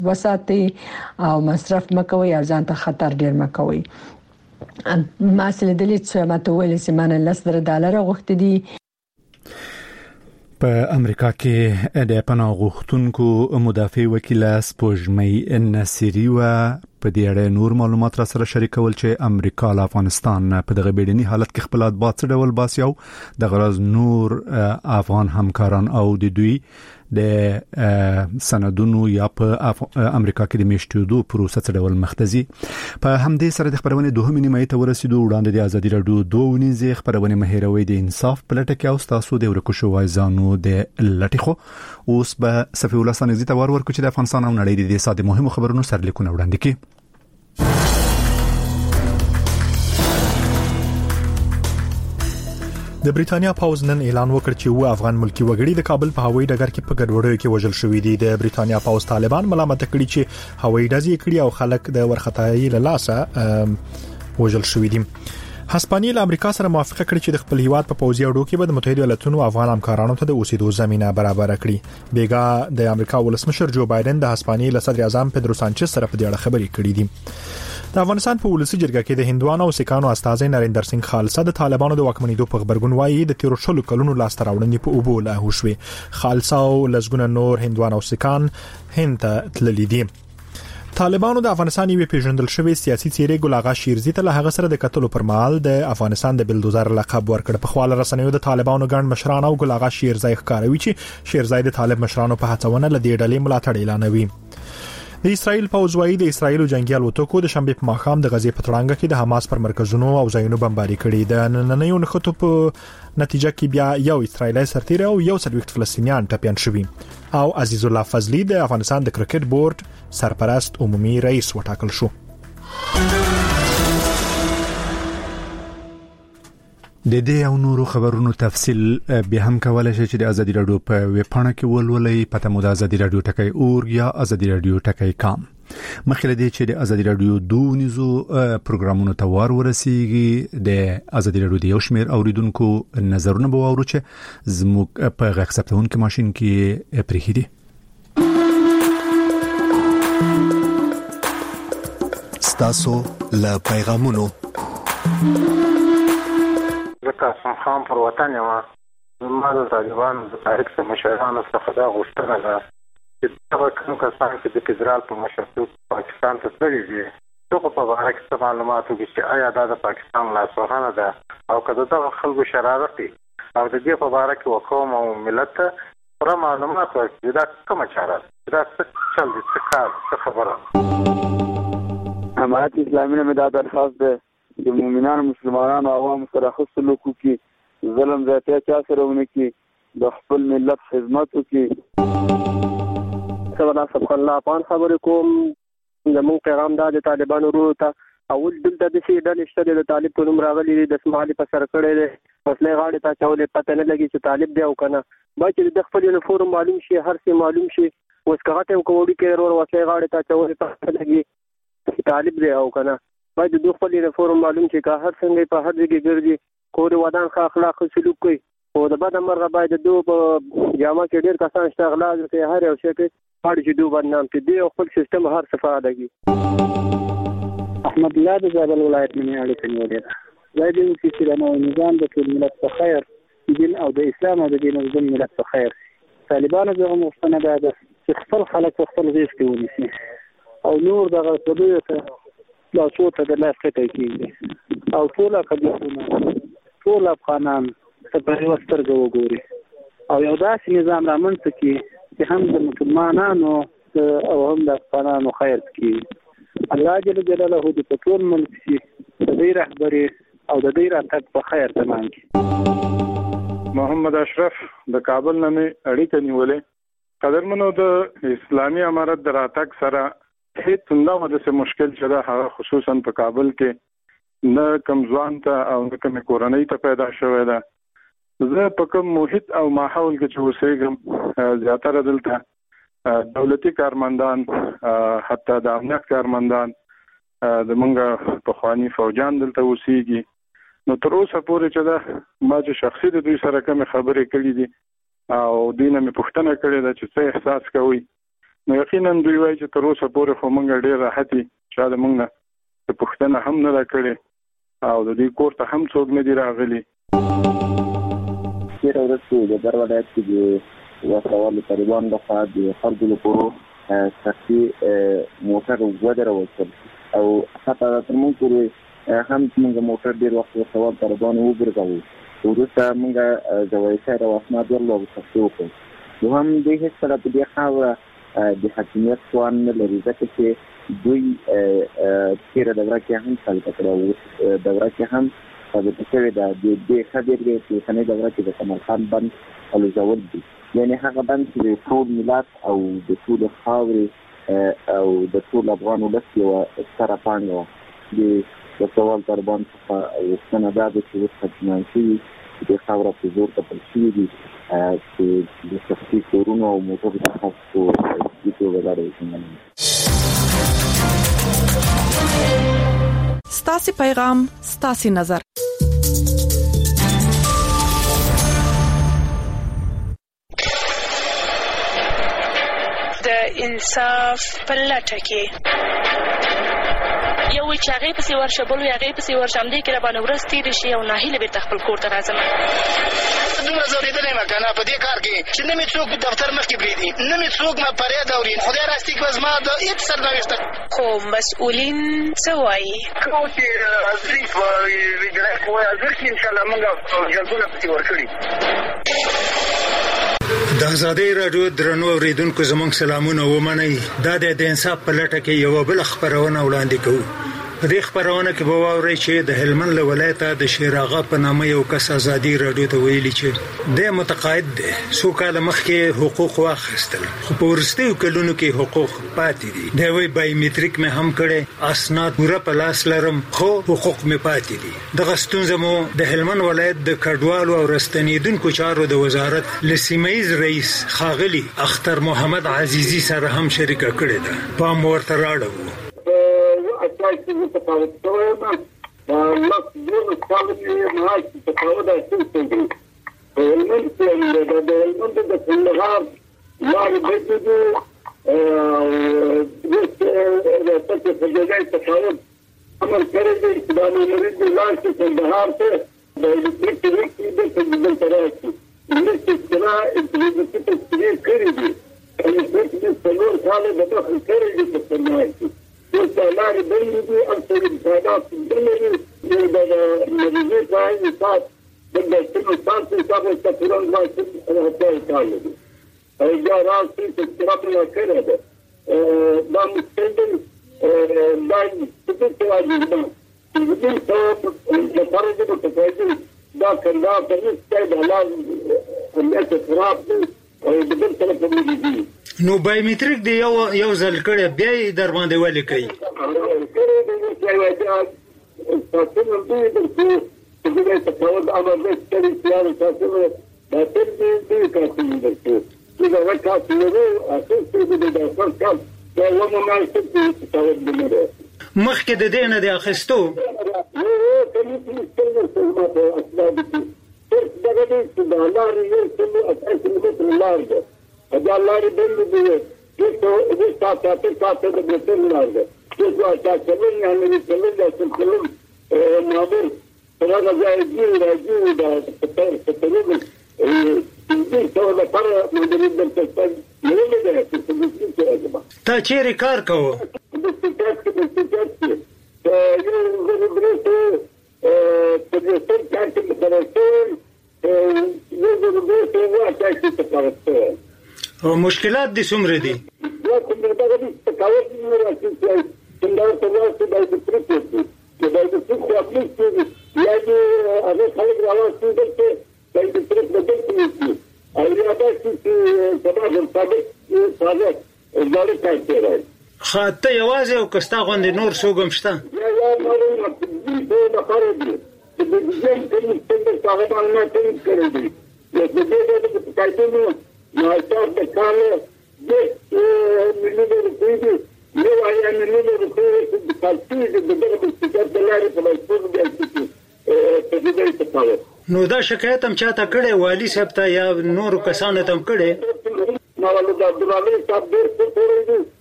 وساتي او مصرف مکوي او ځان ته خطر ډیر مکوي. مسله د لیت ماته ویل سیمانه $10 غوښتي دي. په امریکا کې د پناه غوښتونکو مدافع وکیل سپوږمۍ نصيري و په دې اړه نور معلومات را سره شریکول چې امریکا له افغانستان په دغه بیړني حالت کې خپل اطلاعات ډول باسي او د غرض نور افغان همکاران او د دوی د سندونو یا په امریکا کې د میشتېدو پروسه ډول مختزي. په همدې سره د خبرونه دوه نیمه ته ورسېدو. وړاندې د ازادي رادیو دوه نيزه خبرونه مهیروي د انصاف پلټکه او تاسو د ورکوشو وایزانو د لټخو اوس به صفي ولسانه زی تور ورکو چې د افغانستان او نړۍ د ساده مهمو خبرونو سرلیکونه وړاندې کړي. د بریټانیا پوز نن اعلان وکړ چې افغان ملکی وګړي د کابل په هوایي ډګر کې په ګډوډۍ کې وژل شوې دي. د بریټانیا پوز طالبان ملامت کړي چې هوایي ډزې کړي او خلک د ورختایي له لاسه وژل شوې دي. هسپانیا له امریکا سره موافقه کړې چې د خپل هیواد په پوځي اډو کې به د متحده ایالاتونو افغان همکارانو ته د اوسېدو زمينه برابر کړي. بیګا د امریکا ولسمشر جو بایدن د هسپانیا له صدر اعظم پدرو سانچز سره په دې اړه خبرې کړې دي. د افغانستان په ولسی جرګه کې د هندوانو او سکانو استاذ نریندر سنگ خالصه د طالبانو د واکمنیدو په خبرګون وایي د 13 کلونو لاس تراوړنې په اوبو لا هوشوي. خالصه او لزګونه نور هندوانو او سکان هند ته تللي دي. طالبانو د افغانستان یو پیژندل شوی سیاسي څیرې ګل آغا شیرزي ته له هغه سره د قتل پر مهال د افغانستان د بلدوزر لقب ورکړ. په خواله رسنیو د طالبانو ګڼ مشران او ګل آغا شیرزي ښکاروي چې شیرزي د طالب مشرانو په هڅونه له دې ډلې ملاتړ اعلانوي. د اسرائیل پوځوي د اسرائیل جنگي الوتکو د شنبه په ماښام د غزې په تړانګه کې د حماس پر مرکزونو او ځایونو بمباري کړي. د نننیو نخټو په نتیجه کې بیا یو اسرائیلي سرتیر او یو څلويخت فلسطینیان ټپيان شوي او عزیز الله فضلی د افغانستان د کرکټ بورډ سرپرست عمومي رئیس وټاکل شو. د دې او نورو خبرونو تفصیل به هم کولای شي چې د ازادي رادیو په ویب پاڼه کې ولولئ. پته مو د ازادي رادیو ټکی اور یا ازادي رادیو ټکی کام. مخکې دې چې د ازادي رادیو دوه نيزو پروګرامونو ته ورسیږي د ازادي رادیو د یو شمېر اوریدونکو نظرونه به واورو چې زموږ په غږ ثبتونکو ماشين کې پرې دي. ستاسو لا پیغامونو قاسم خان پر وطن یو زما د طالبانو د تاریخ مشرانو څخه دا غوښتنه ده چې دا کوم کسان چې د فدرال په مشرتوب پاکستان ته تللي دي دغه په اړه کې معلومات وکړي چې آیا دا د پاکستان لاسوهنه ده او کله دا خلکو شرارت دي او د دې په اړه کې وقوم او ملت پر معلومات ورکړي دا کومه چاره ده څه چل دي څه کار څه خبره. حمایت اسلامي نه مداد درخواست ده د مؤمنانو مسلمانانو عوام سره خو سلوک وکړي ظلم زیاته چا سره ونه کړي د خپل ملت خدمت وکړي. سبحان الله پان خبرې کوم زموږ پیغام دا د طالبانو ورو ته اول دلته د شي ډلې شته د طالب په نوم راغلي د اسماعیل په سر کړي دي مسله غاړه ته چولې پته نه لګي چې طالب دی او کنه باید د خپل یونیفورم معلوم شي هر څه معلوم شي اوس کغه کوړي کې ورور وسله غاړه ته چولې پته لګي طالب دی او کنه باید د خپل یونیفورم معلوم شي که هر څنګه په هر ځای کې ګرځي کور ودان ښه اخلاق سلوک کوي او د بد مرغه باید د په جامه کې ډیر کسان اشتغال کوي هر یو شي کې پاړي چې دوه بدنام کې دی خپل سیستم هر صفه اداګي. احمد الله د زابل ولایت نه اړیکه نیولې ده. زه دې چې د نوو نظام د ټول ملت په خیر دین او د اسلام او د دین او د ملت په خیر طالبانو دغه مستند ده چې خپل خلک خپل غیږ کې ونیسي او نور دغه څه ته لا څوته د لاس کې کېږي او ټول قبیلونه ټول افغانان په یو سترګه وګوري او یو داسې نظام رامنځته کړي چې هم د مسلمانانو او هم د افغانانو خیر کوي. الله جل جلاله دې په ټول ملک کې د دې رهبري او د دې راتګ په خیر تمام کړي. محمد اشرف د کابل نه اړیکه نیولې. قدرمنو د اسلامي امارت د راتګ سره هیڅ نه د څه مشکل چې دا خصوصا په کابل کې نه کم ځوان ته او نه کم کورنۍ ته پیدا شوې ده. زه په کوم محیط او ماحول کې چې اوسېږم زیاتره دلته دولتي کارمندان حتی د امنیت کارمندان د منګه په خواني فوجان دلته اوسېږي. نو تر اوسه پورې چې دا ما چې شخصي د دوی سره کوم خبرې کړې دي او دینه مې پوښتنه کړې ده چې څه احساس کوي نو یقینا دوی وایي چې تر اوسه پورې خو موږ ډېر راحت یو چې دا موږ نه پوښتنه هم نه کړې او د دې کور ته هم څوک نه دی راغلي. چیرې ورته د درولایت کې وسوال طالبان د خاص د خلکو لپاره سختي موټر ودرول او حتی تر موږ پورې هم موږ موټر ډېر وخت وسوال طالبان وګرځاو ورته موږ ځوایي سره واسناد ورلو سختي وکړو. نو هم د هیڅ سره په دې خاوره د حاکمیت توان نه لري ځکه چې دوی تیره دوره کې هم ثابته کړه دوره کې هم ثابته شوې ده د دې خبرې چې څنګه دوره کې د سمرقند بند الوزول دي یعنی هغه بند چې د ټول ملت او د ټول خاورې او د ټول افغان ولس یو ستره پانګه د سوال طالبان څخه وسنه ده چې وسختمان شي د خاورې په زور ته پرشي دي چې د سختي کورونو او موټر د خاصو د توګه ستاسي پیغام ستاسي نظر. د انصاف پلټه کې یو چاغې پسې ورشه بل یاغې پسې ورشم دې کې را باندې ورستې دي شي او ناهیله به تخپل کور ته راځم. دومره زورېدلې ما کنه په دې کار کې چې نه مې څوک دفتر مخکې پرېږدي نه مې څوک ما فریاد اوري. خدای راستي که زما د هېڅ سرنوشته خو مسؤلین څه وایي کوم چې حاضري په وجرایت وایي حاضر شي انشاءالله موږ جلدونه پسې ورکړي. د ازادۍ راډیو درنو اوریدونکو زموږ سلامونه ومنئ. دا د انصاف په لټه کې یو بل خبرونه وړاندې کوو. په دې خبرونه کې به واورئ چې د هلمند له ولایته د شیر آغا په نامه یو کس ازادۍ راډیو ته ویلي چې د متقاعد دی څو کاله مخکې حقوق واخیستل خو په وروستیو کلونو کې حقوق پاتې دي. دی وایي بایومټریک مې هم کړی اسناد پوره په لاس لرم خو حقوق مې پاتې دي. دغه ستونزه مو د هلمند ولایت د کډوالو او راستنیدونکو چارو د وزارت له سیمه ییز رئیس ښاغلي اختر محمد عزیزي سره هم شریکه کړې ده. پام ورته راړو. چې تفاوت شوی ما لس زره کاله کې مهاج تفاوت اصل څنګه په هلمند کې د هلمند د کندهار لارې بېځو د تاسو په ځای تفاوت امر کړی دی چې دا نورې د لارې کندهار ته د الکتریک د تجربه تراشي چې څنګه د تجربه کړی دی چې څلور کاله د داخل کړی دی په سمای لارې بلې دي اکثر امتحانات بلې دي د مریضي پای حساب د ډاکټرو تاسو حساب ته پرون وایي راځي کار دي او دا راځي چې څنګه نه کړی دا مستند دا څه څه وايي دا دې څه په فرض د تفاعل دا کنده په نسبت د حلال امنیت خراب دي او د بل طرف دي. نو بایومټریک دی یو ځل کړی بیا یې در باندې ولې کوي مخکې د دې نه دی اخیستو دا لارې بندې دي چې تاسو د بهتر لار ده چې تاسو نه نه چلل دا څنګه نابر څنګه ځای دی راځي دا ستر دې څو د پر مدري د څه نه ده چې تا چیرې کار کوو او مشکلات دي څومره دي خاطه یوازې او کستا غوندې نور څوک هم شته نو دا شکایت هم چاته کړي والی صاحب ته یا نور کسانو ته هم کړي د عبدالعزیز صاحب ډېر څه کړی دي